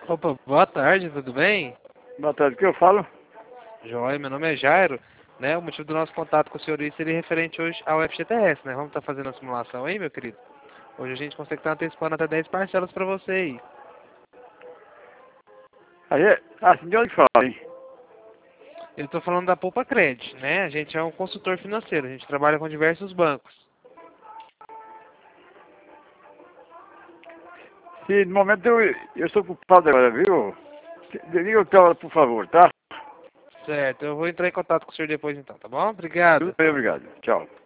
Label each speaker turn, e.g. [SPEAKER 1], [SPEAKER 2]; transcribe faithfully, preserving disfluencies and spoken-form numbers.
[SPEAKER 1] Opa, boa tarde, tudo bem?
[SPEAKER 2] Boa tarde, o que eu falo?
[SPEAKER 1] Joia, meu nome é Jairo, né? O motivo do nosso contato com o senhor seria referente hoje ao F G T S, né? Vamos estar fazendo a simulação aí, meu querido? Hoje a gente consegue estar antecipando até dez parcelas para você aí.
[SPEAKER 2] Aí, é- assim, de onde que fala, hein?
[SPEAKER 1] Eu estou falando da Poupa Credit, né? A gente é um consultor financeiro, a gente trabalha com diversos bancos.
[SPEAKER 2] Se no momento eu, eu estou ocupado agora, viu? Liga o tela, por favor, tá?
[SPEAKER 1] Certo, eu vou entrar em contato com o senhor depois então, tá bom? Obrigado.
[SPEAKER 2] Tudo bem, obrigado. Tchau.